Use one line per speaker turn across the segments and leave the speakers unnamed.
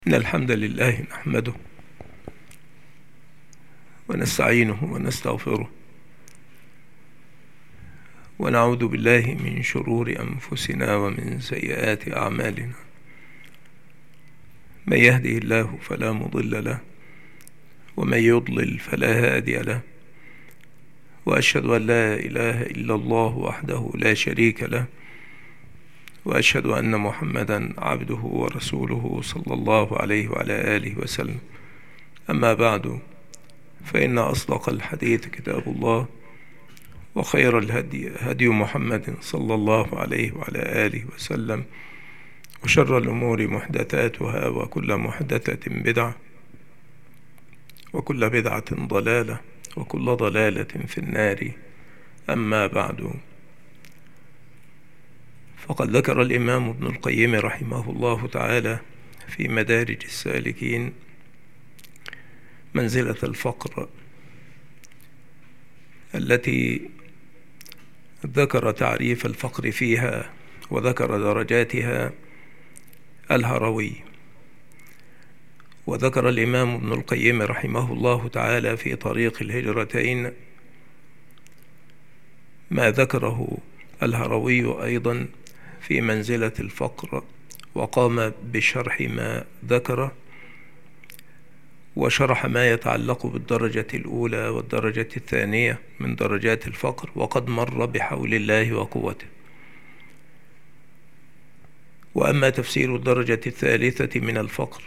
إن الحمد لله نحمده ونستعينه ونستغفره ونعوذ بالله من شرور أنفسنا ومن سيئات أعمالنا. من يهده الله فلا مضل له ومن يضلل فلا هادي له، وأشهد أن لا إله إلا الله وحده لا شريك له، وأشهد أن محمدا عبده ورسوله صلى الله عليه وعلى آله وسلم. أما بعد، فإن أصدق الحديث كتاب الله، وخير الهدي هدي محمد صلى الله عليه وعلى آله وسلم، وشر الأمور محدثاتها، وكل محدثة بدعة، وكل بدعة ضلالة، وكل ضلالة في النار. أما بعد، فقد ذكر الإمام ابن القيم رحمه الله تعالى في مدارج السالكين منزلة الفقر التي ذكر تعريف الفقر فيها وذكر درجاتها الهروي. وذكر الإمام ابن القيم رحمه الله تعالى في طريق الهجرتين ما ذكره الهروي أيضا في منزلة الفقر، وقام بشرح ما ذكره، وشرح ما يتعلق بالدرجة الأولى والدرجة الثانية من درجات الفقر، وقد مر بحول الله وقوته. وأما تفسير الدرجة الثالثة من الفقر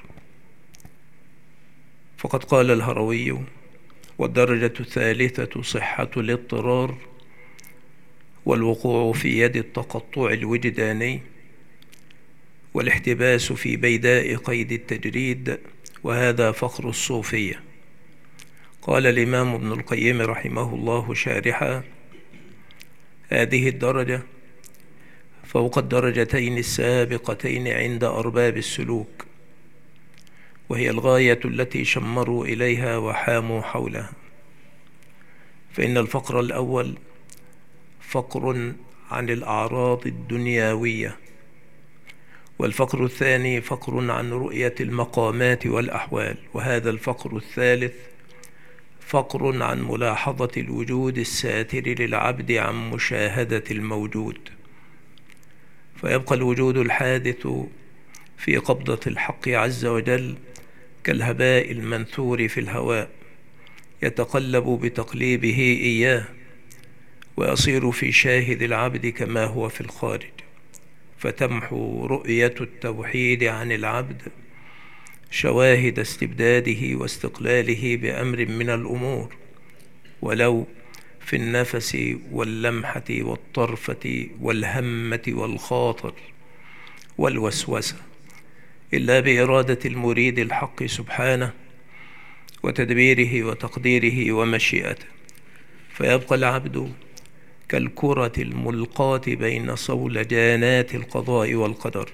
فقد قال الهروي: والدرجة الثالثة صحة الاضطرار والوقوع في يد التقطع الوجداني والاحتباس في بيداء قيد التجريد، وهذا فقر الصوفية. قال الإمام ابن القيم رحمه الله شارحا: هذه الدرجة فوق الدرجتين السابقتين عند أرباب السلوك، وهي الغاية التي شمروا إليها وحاموا حولها. فإن الفقر الأول فقر عن الأعراض الدنيوية، والفقر الثاني فقر عن رؤية المقامات والأحوال، وهذا الفقر الثالث فقر عن ملاحظة الوجود الساتر للعبد عن مشاهدة الموجود، فيبقى الوجود الحادث في قبضة الحق عز وجل كالهباء المنثور في الهواء، يتقلب بتقليبه إياه، ويصير في شاهد العبد كما هو في الخارج، فتمحو رؤية التوحيد عن العبد شواهد استبداده واستقلاله بأمر من الأمور، ولو في النفس واللمحة والطرفة والهمة والخاطر والوسوسة، إلا بإرادة المريد الحق سبحانه وتدبيره وتقديره ومشيئته، فيبقى العبد كالكرة الملقاة بين صولجانات القضاء والقدر،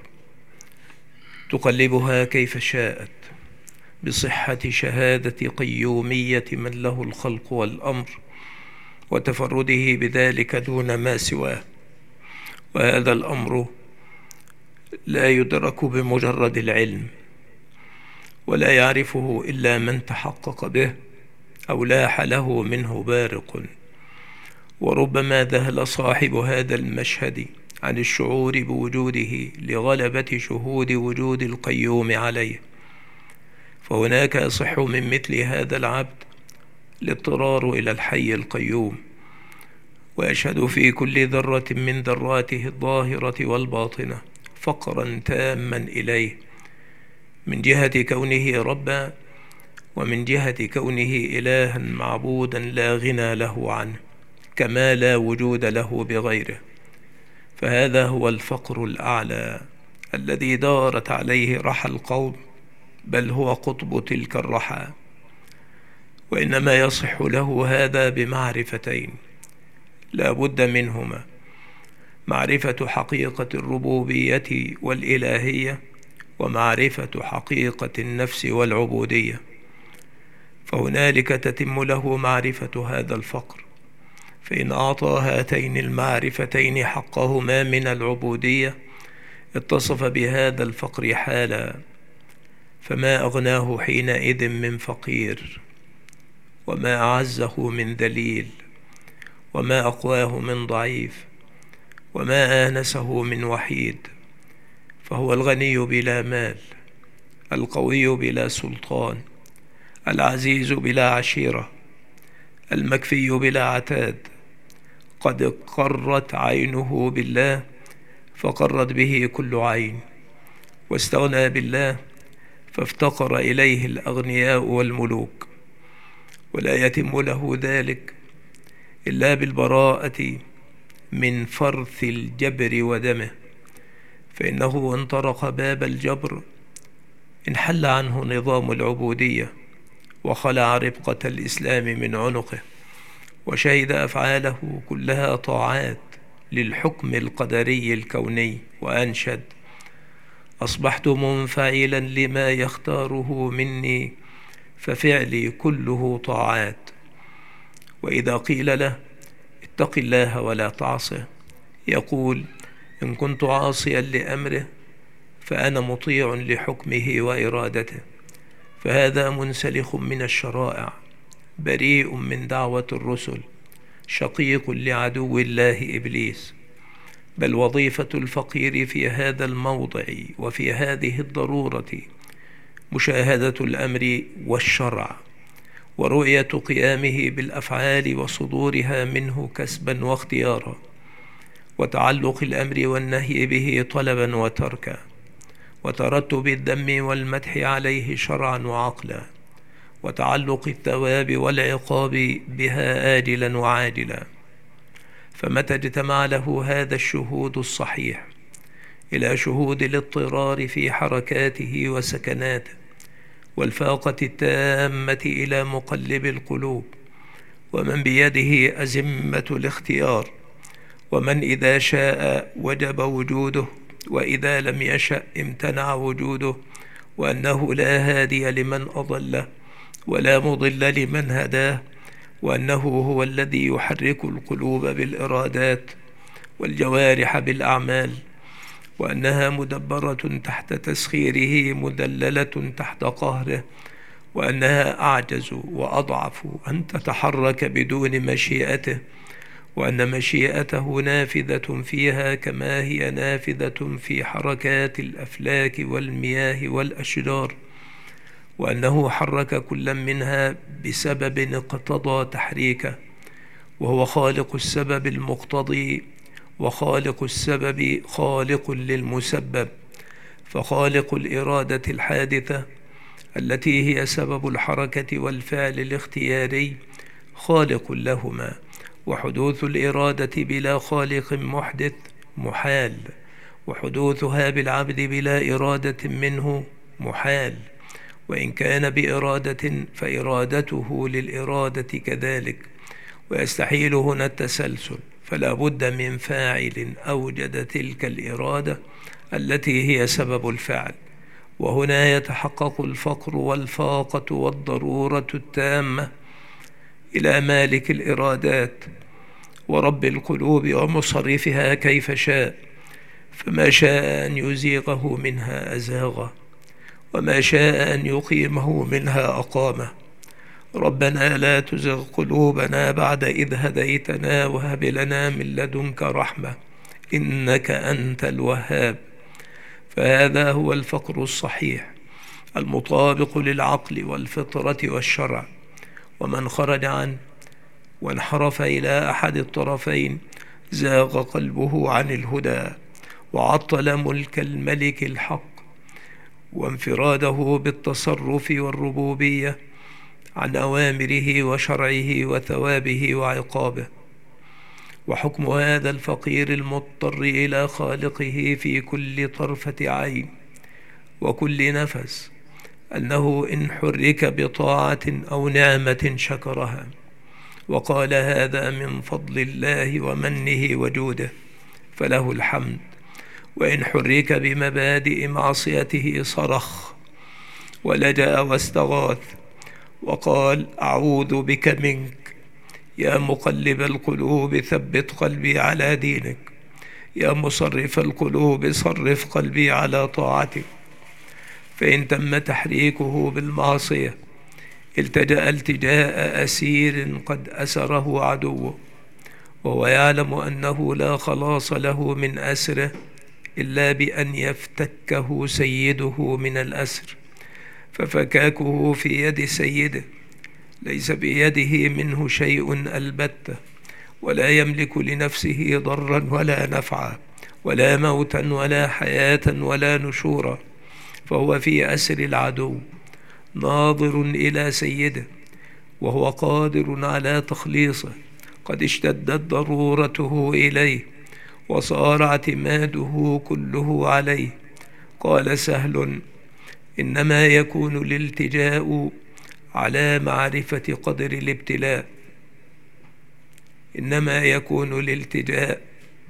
تقلبها كيف شاءت بصحة شهادة قيومية من له الخلق والأمر وتفرده بذلك دون ما سواه. وهذا الأمر لا يدرك بمجرد العلم، ولا يعرفه إلا من تحقق به أو لاح له منه بارق. وربما ذهل صاحب هذا المشهد عن الشعور بوجوده لغلبة شهود وجود القيوم عليه، فهناك يصح من مثل هذا العبد الاضطرار إلى الحي القيوم، ويشهد في كل ذرة من ذراته الظاهرة والباطنة فقرا تاما إليه، من جهة كونه ربا، ومن جهة كونه إلها معبودا لا غنى له عنه، كما لا وجود له بغيره. فهذا هو الفقر الأعلى الذي دارت عليه رحى القوم، بل هو قطب تلك الرحى. وإنما يصح له هذا بمعرفتين لا بد منهما: معرفة حقيقة الربوبية والإلهية، ومعرفة حقيقة النفس والعبودية. فهنالك تتم له معرفة هذا الفقر، فإن أعطى هاتين المعرفتين حقهما من العبودية اتصف بهذا الفقر حالا، فما أغناه حينئذ من فقير، وما أعزه من ذليل، وما أقواه من ضعيف، وما آنسه من وحيد. فهو الغني بلا مال، القوي بلا سلطان، العزيز بلا عشيرة، المكفي بلا عتاد. قد قرت عينه بالله فقرت به كل عين، واستغنى بالله فافتقر إليه الأغنياء والملوك. ولا يتم له ذلك إلا بالبراءة من فرث الجبر ودمه، فإنه إن طرق باب الجبر انحل عنه نظام العبودية، وخلع ربقة الإسلام من عنقه، وشهد أفعاله كلها طاعات للحكم القدري الكوني، وأنشد: أصبحت منفعلا لما يختاره مني، ففعلي كله طاعات. وإذا قيل له: اتق الله ولا تعصه، يقول: إن كنت عاصيا لأمره فأنا مطيع لحكمه وإرادته. فهذا منسلخ من الشرائع، بريء من دعوة الرسل، شقيق لعدو الله إبليس. بل وظيفة الفقير في هذا الموضع وفي هذه الضرورة مشاهدة الأمر والشرع، ورؤية قيامه بالأفعال وصدورها منه كسبا واختيارا، وتعلق الأمر والنهي به طلبا وتركا، وترتب الذم والمدح عليه شرعا وعقلا، وتعلق الثواب والعقاب بها آجلا وعاجلا. فمتى اجتمع له هذا الشهود الصحيح إلى شهود الاضطرار في حركاته وسكناته، والفاقة التامة إلى مقلب القلوب، ومن بيده أزمة الاختيار، ومن إذا شاء وجب وجوده، وإذا لم يشأ امتنع وجوده، وأنه لا هادي لمن أضله ولا مضل لمن هداه، وأنه هو الذي يحرك القلوب بالإرادات والجوارح بالأعمال، وأنها مدبرة تحت تسخيره مدللة تحت قهره، وأنها أعجز وأضعف أن تتحرك بدون مشيئته، وأن مشيئته نافذة فيها كما هي نافذة في حركات الأفلاك والمياه والأشجار، وأنه حرك كل منها بسبب اقتضى تحريكه، وهو خالق السبب المقتضي، وخالق السبب خالق للمسبب. فخالق الإرادة الحادثة التي هي سبب الحركة والفعل الاختياري خالق لهما، وحدوث الإرادة بلا خالق محدث محال، وحدوثها بالعبد بلا إرادة منه محال، وإن كان بإرادة فإرادته للإرادة كذلك. ويستحيل هنا التسلسل، فلا بد من فاعل أوجد تلك الإرادة التي هي سبب الفعل، وهنا يتحقق الفقر والفاقة والضرورة التامة إلى مالك الإرادات ورب القلوب ومصرفها كيف شاء، فما شاء أن يزيغه منها أزاغه، وما شاء أن يقيمه منها أقامه. ربنا لا تزغ قلوبنا بعد إذ هديتنا وهب لنا من لدنك رحمة إنك أنت الوهاب. فهذا هو الفقر الصحيح المطابق للعقل والفطرة والشرع، ومن خرج عنه وانحرف إلى أحد الطرفين زاغ قلبه عن الهدى، وعطل ملك الملك الحق وانفراده بالتصرف والربوبية عن أوامره وشرعه وثوابه وعقابه. وحكم هذا الفقير المضطر إلى خالقه في كل طرفة عين وكل نفس أنه إن حرك بطاعة أو نعمة شكرها وقال هذا من فضل الله ومنه وجوده فله الحمد، وإن حرك بمبادئ معصيته صرخ ولجأ واستغاث وقال أعوذ بك منك يا مقلب القلوب ثبت قلبي على دينك، يا مصرف القلوب صرف قلبي على طاعتك. فإن تم تحريكه بالمعصية التجأ التجاء أسير قد أسره عدوه، وهو يعلم أنه لا خلاص له من أسره إلا بأن يفتكه سيده من الأسر، ففكاكه في يد سيده ليس بيده منه شيء البتة، ولا يملك لنفسه ضرا ولا نفعا، ولا موتا ولا حياة ولا نشورا، فهو في أسر العدو ناظر إلى سيده، وهو قادر على تخليصه، قد اشتدت ضرورته إليه وصار اعتماده كله عليه. قال سهل: إنما يكون الالتجاء على معرفة قدر الابتلاء، إنما يكون الالتجاء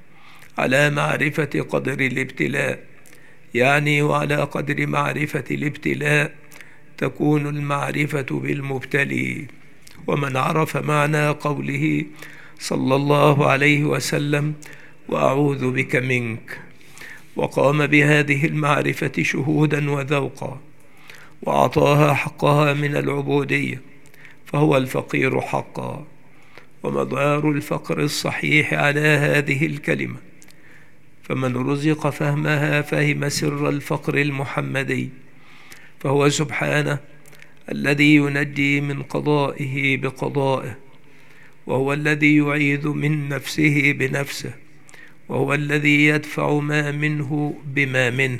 على معرفة قدر الابتلاء، يعني وعلى قدر معرفة الابتلاء تكون المعرفة بالمبتلي. ومن عرف معنى قوله صلى الله عليه وسلم: وأعوذ بك منك، وقام بهذه المعرفة شهودا وذوقا، وأعطاها حقها من العبودية، فهو الفقير حقا. ومدار الفقر الصحيح على هذه الكلمة، فمن رزق فهمها فهم سر الفقر المحمدي، فهو سبحانه الذي ينجي من قضائه بقضائه، وهو الذي يعيذ من نفسه بنفسه، وهو الذي يدفع ما منه بما منه،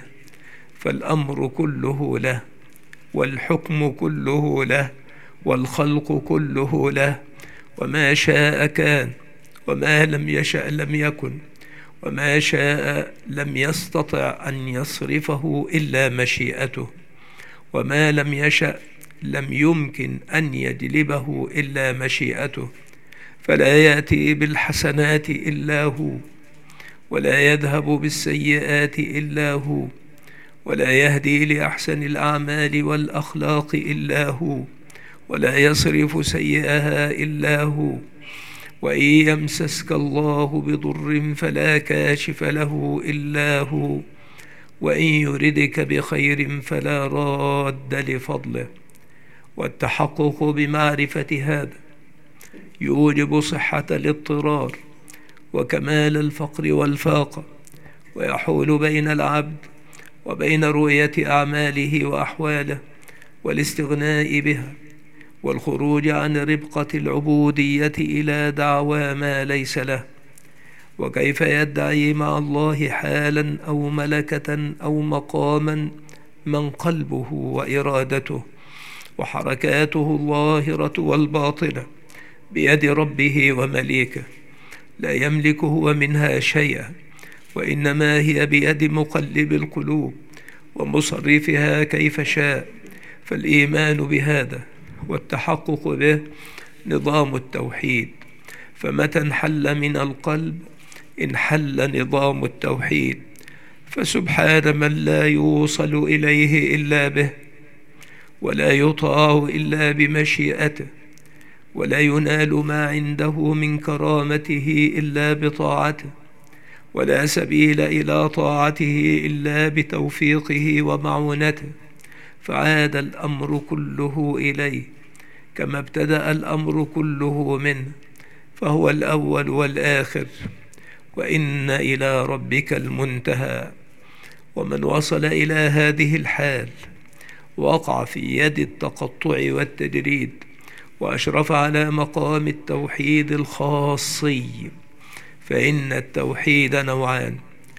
فالأمر كله له، والحكم كله له، والخلق كله له، وما شاء كان، وما لم يشأ لم يكن، وما شاء لم يستطع أن يصرفه إلا مشيئته، وما لم يشأ لم يمكن أن يجلبه إلا مشيئته، فلا يأتي بالحسنات إلا هو، ولا يذهب بالسيئات إلا هو، ولا يهدي لأحسن الأعمال والأخلاق إلا هو، ولا يصرف سيئها إلا هو. وإن يمسسك الله بضر فلا كاشف له إلا هو، وإن يردك بخير فلا راد لفضله. والتحقق بمعرفة هذا يوجب صحة الاضطرار وكمال الفقر والفاقة، ويحول بين العبد وبين رؤية أعماله وأحواله والاستغناء بها، والخروج عن ربقة العبودية إلى دعوى ما ليس له. وكيف يدعي مع الله حالا أو ملكة أو مقاما من قلبه وإرادته وحركاته الظاهرة والباطنة بيد ربه ومليكه، لا يملك هو منها شيئا، وإنما هي بيد مقلب القلوب ومصرفها كيف شاء. فالإيمان بهذا والتحقق به نظام التوحيد، فمتى انحل من القلب انحل نظام التوحيد، فسبحان من لا يوصل إليه إلا به، ولا يطاع إلا بمشيئته، ولا ينال ما عنده من كرامته إلا بطاعته، ولا سبيل إلى طاعته إلا بتوفيقه ومعونته، فعاد الأمر كله إليه كما ابتدأ الأمر كله منه، فهو الأول والآخر، وإن إلى ربك المنتهى. ومن وصل إلى هذه الحال وقع في يد التقطع والتجريد، وأشرف على مقام التوحيد الخاصي. فإن التوحيد نوعان: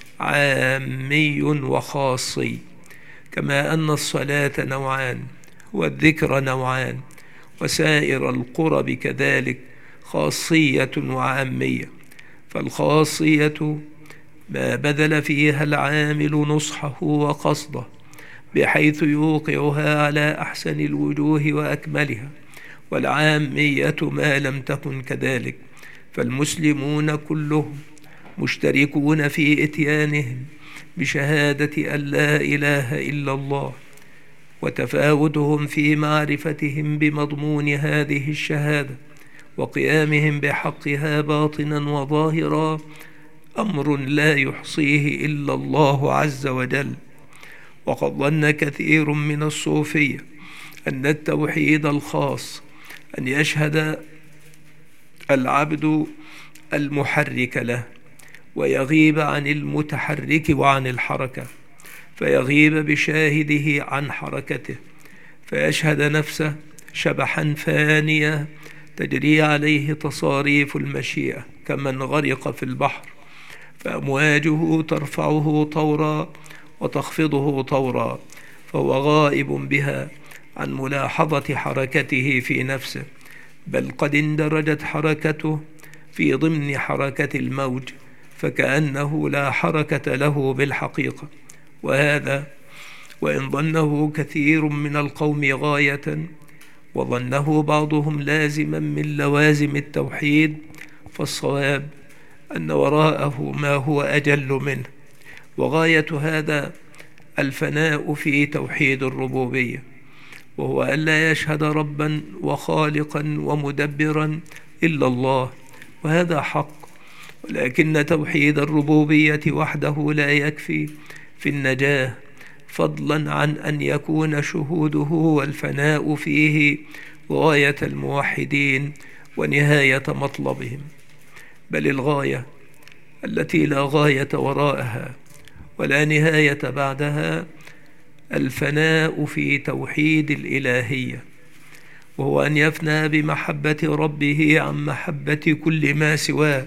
عامي وخاصي، كما أن الصلاة نوعان، والذكر نوعان، وسائر القرب كذلك خاصية وعامية. فالخاصية ما بذل فيها العامل نصحه وقصده بحيث يوقعها على أحسن الوجوه وأكملها، والعامية ما لم تكن كذلك، فالمسلمون كلهم مشتركون في إتيانهم بشهادة أن لا إله إلا الله، وتفاوتهم في معرفتهم بمضمون هذه الشهادة وقيامهم بحقها باطنا وظاهرا أمر لا يحصيه إلا الله عز وجل. وقد ظن كثير من الصوفية أن التوحيد الخاص أن يشهد العبد المحرك له ويغيب عن المتحرك وعن الحركة، فيغيب بشاهده عن حركته، فيشهد نفسه شبحا فانية تجري عليه تصاريف المشيئة كمن غرق في البحر، فأمواجه ترفعه طورا وتخفضه طورا، فهو غائب بها عن ملاحظة حركته في نفسه، بل قد اندرجت حركته في ضمن حركة الموج، فكأنه لا حركة له بالحقيقة. وهذا وإن ظنه كثير من القوم غاية، وظنه بعضهم لازما من لوازم التوحيد، فالصواب أن وراءه ما هو أجل منه. وغاية هذا الفناء في توحيد الربوبية، وهو ألا يشهد ربا وخالقا ومدبرا إلا الله، وهذا حق. ولكن توحيد الربوبية وحده لا يكفي في النجاة، فضلا عن أن يكون شهوده والفناء فيه غاية الموحدين ونهاية مطلبهم، بل الغاية التي لا غاية وراءها ولا نهاية بعدها الفناء في توحيد الإلهية، وهو أن يفنى بمحبة ربه عن محبة كل ما سواه،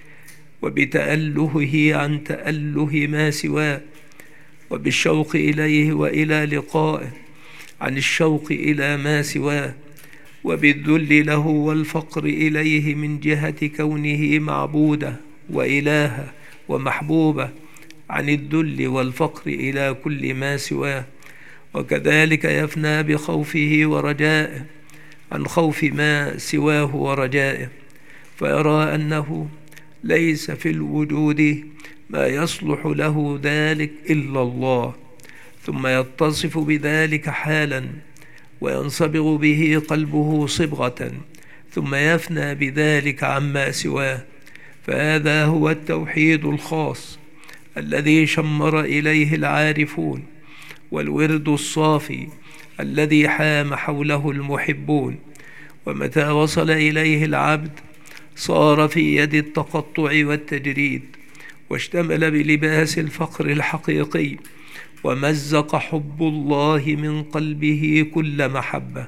وبتألهه عن تأله ما سواه، وبالشوق إليه وإلى لقائه عن الشوق إلى ما سواه، وبالذل له والفقر إليه من جهة كونه معبوده وإلهه ومحبوبه عن الذل والفقر إلى كل ما سواه. وكذلك يفنى بخوفه ورجائه عن خوف ما سواه ورجائه، فيرى أنه ليس في الوجود ما يصلح له ذلك إلا الله، ثم يتصف بذلك حالا وينصبغ به قلبه صبغة، ثم يفنى بذلك عما سواه. فهذا هو التوحيد الخاص الذي شمر إليه العارفون، والورد الصافي الذي حام حوله المحبون. ومتى وصل إليه العبد صار في يد التقطع والتجريد، واشتمل بلباس الفقر الحقيقي، ومزق حب الله من قلبه كل محبة،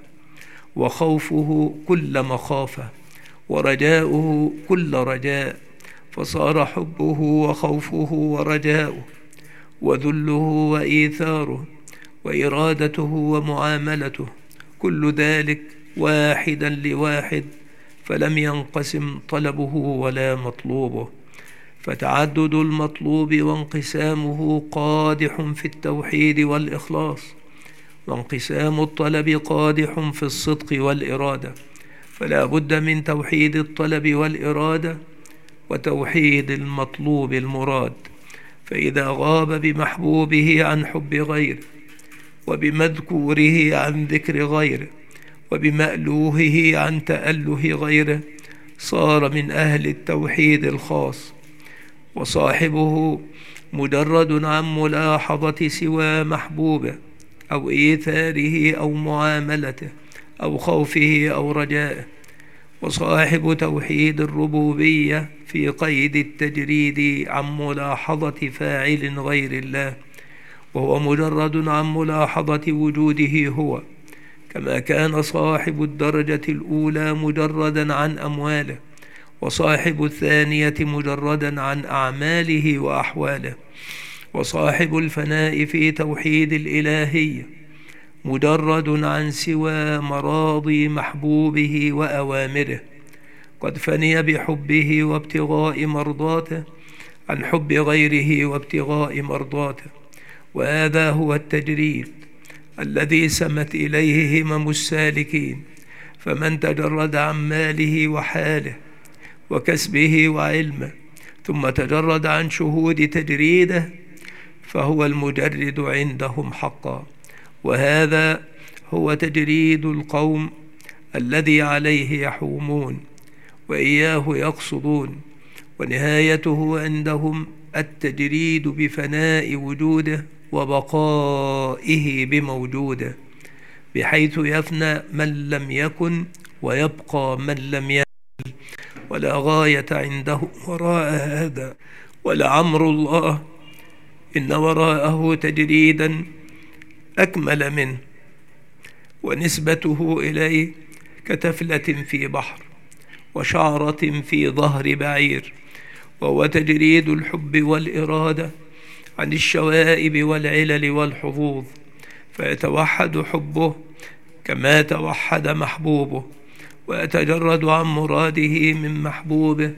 وخوفه كل مخافة، ورجاؤه كل رجاء، فصار حبه وخوفه ورجاؤه وذله وإيثاره وإرادته ومعاملته كل ذلك واحدا لواحد، فلم ينقسم طلبه ولا مطلوبه. فتعدد المطلوب وانقسامه قادح في التوحيد والإخلاص، وانقسام الطلب قادح في الصدق والإرادة، فلا بد من توحيد الطلب والإرادة وتوحيد المطلوب المراد. فإذا غاب بمحبوبه عن حب غيره، وبمذكوره عن ذكر غيره، وبمألوهه عن تأله غيره، صار من أهل التوحيد الخاص، وصاحبه مجرد عن ملاحظة سوى محبوبه أو إيثاره أو معاملته أو خوفه أو رجائه. وصاحب توحيد الربوبية في قيد التجريد عن ملاحظة فاعل غير الله، وهو مجرد عن ملاحظة وجوده هو، كما كان صاحب الدرجة الأولى مجردا عن أمواله، وصاحب الثانية مجردا عن أعماله وأحواله. وصاحب الفناء في توحيد الإلهية مجرد عن سوى مراضي محبوبه وأوامره، قد فني بحبه وابتغاء مرضاته عن حب غيره وابتغاء مرضاته. وهذا هو التجريد الذي سمت إليه همم السالكين، فمن تجرد عن ماله وحاله وكسبه وعلمه، ثم تجرد عن شهود تجريده، فهو المجرد عندهم حقا. وهذا هو تجريد القوم الذي عليه يحومون وإياه يقصدون، ونهايته عندهم التجريد بفناء وجوده وبقائه بموجوده، بحيث يفنى من لم يكن ويبقى من لم يكن، ولا غاية عنده وراء هذا. ولعمر الله إن وراءه تجريدا أكمل منه، ونسبته إليه كتفلة في بحر وشعرة في ظهر بعير، وهو تجريد الحب والإرادة عن الشوائب والعلل والحظوظ، فيتوحد حبه كما توحد محبوبه، ويتجرد عن مراده من محبوبه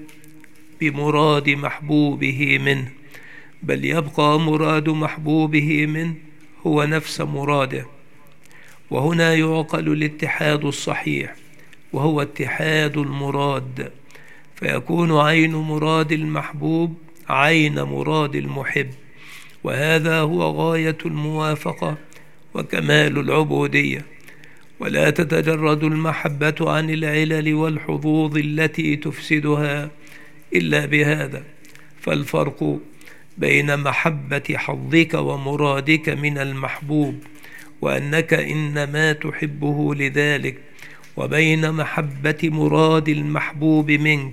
بمراد محبوبه منه، بل يبقى مراد محبوبه منه هو نفس مراده. وهنا يعقل الاتحاد الصحيح، وهو اتحاد المراد، فيكون عين مراد المحبوب عين مراد المحب، وهذا هو غاية الموافقة وكمال العبودية. ولا تتجرد المحبة عن العلل والحظوظ التي تفسدها إلا بهذا. فالفرق بين محبة حظك ومرادك من المحبوب وأنك إنما تحبه لذلك، وبين محبة مراد المحبوب منك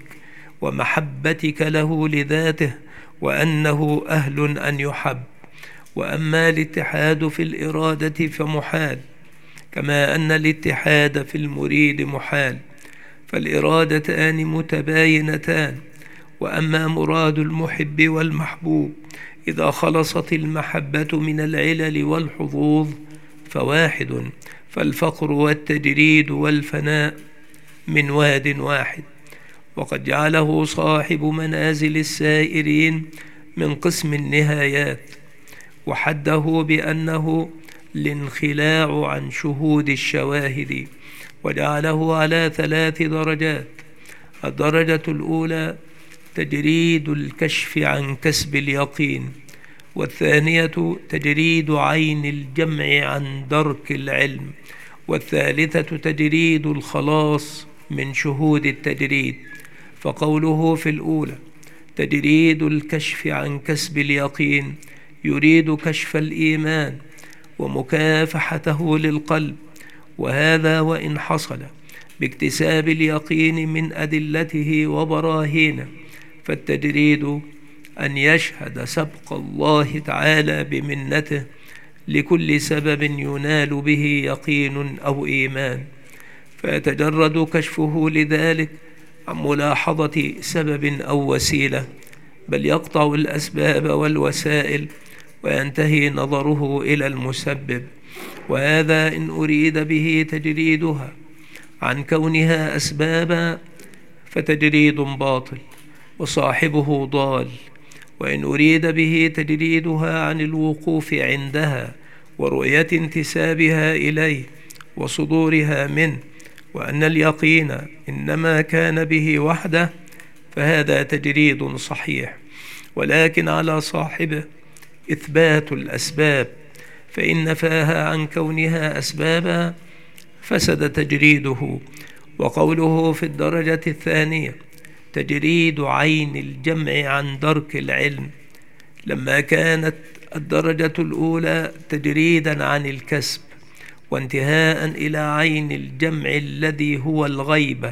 ومحبتك له لذاته وأنه أهل أن يحب. وأما الاتحاد في الإرادة فمحال، كما أن الاتحاد في المريد محال، فالإرادتان متباينتان. وأما مراد المحب والمحبوب إذا خلصت المحبة من العلل والحظوظ فواحد، فالفقر والتجريد والفناء من واد واحد. وقد جعله صاحب منازل السائرين من قسم النهايات، وحده بأنه الانخلاع عن شهود الشواهد، وجعله على 3 درجات. الدرجة الأولى تجريد الكشف عن كسب اليقين، والثانية تجريد عين الجمع عن درك العلم، والثالثة تجريد الخلاص من شهود التجريد. فقوله في الأولى تجريد الكشف عن كسب اليقين يريد كشف الإيمان ومكافحته للقلب، وهذا وإن حصل باكتساب اليقين من أدلته وبراهينه، فالتجريد أن يشهد سبق الله تعالى بمنته لكل سبب ينال به يقين أو إيمان، فيتجرد كشفه لذلك عن ملاحظة سبب أو وسيلة، بل يقطع الأسباب والوسائل وينتهي نظره إلى المسبب. وهذا إن أريد به تجريدها عن كونها أسبابا فتجريد باطل وصاحبه ضال، وإن أريد به تجريدها عن الوقوف عندها ورؤية انتسابها إليه وصدورها منه، وأن اليقين إنما كان به وحده، فهذا تجريد صحيح. ولكن على صاحبه إثبات الأسباب، فإن نفاها عن كونها أسبابا فسد تجريده. وقوله في الدرجة الثانية تجريد عين الجمع عن درك العلم، لما كانت الدرجة الأولى تجريدا عن الكسب وانتهاء إلى عين الجمع الذي هو الغيبة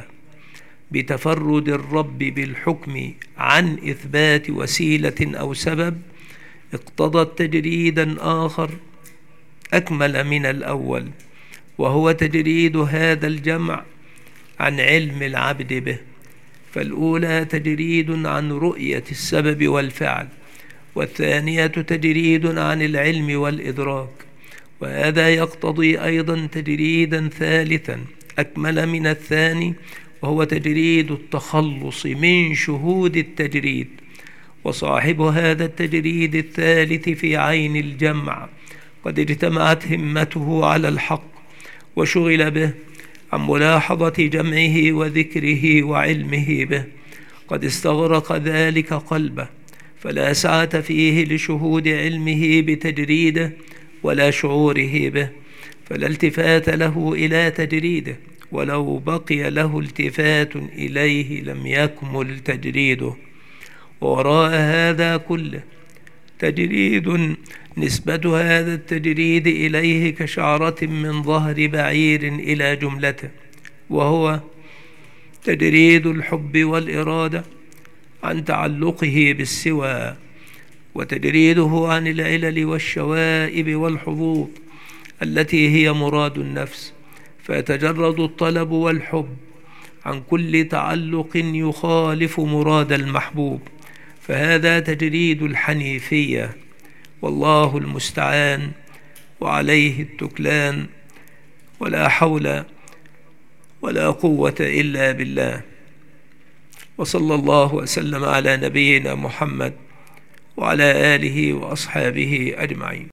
بتفرد الرب بالحكم عن إثبات وسيلة أو سبب، اقتضت تجريدا آخر أكمل من الأول، وهو تجريد هذا الجمع عن علم العبد به. فالأولى تجريد عن رؤية السبب والفعل، والثانية تجريد عن العلم والإدراك، وهذا يقتضي أيضا تجريدا ثالثا أكمل من الثاني، وهو تجريد التخلص من شهود التجريد. وصاحب هذا التجريد الثالث في عين الجمع قد اجتمعت همته على الحق وشغل به عن ملاحظة جمعه وذكره وعلمه به، قد استغرق ذلك قلبه، فلا سعة فيه لشهود علمه بتجريده ولا شعوره به، فلا التفات له إلى تجريده، ولو بقي له التفات إليه لم يكمل تجريده. ووراء هذا كله تجريد نسبة هذا التجريد إليه كشعرة من ظهر بعير إلى جملته، وهو تجريد الحب والإرادة عن تعلقه بالسوى، وتجريده عن العلل والشوائب والحظوظ التي هي مراد النفس، فيتجرد الطلب والحب عن كل تعلق يخالف مراد المحبوب، فهذا تجريد الحنيفية، والله المستعان وعليه التكلان، ولا حول ولا قوة إلا بالله. وصلى الله وسلم على نبينا محمد وعلى آله وأصحابه أجمعين.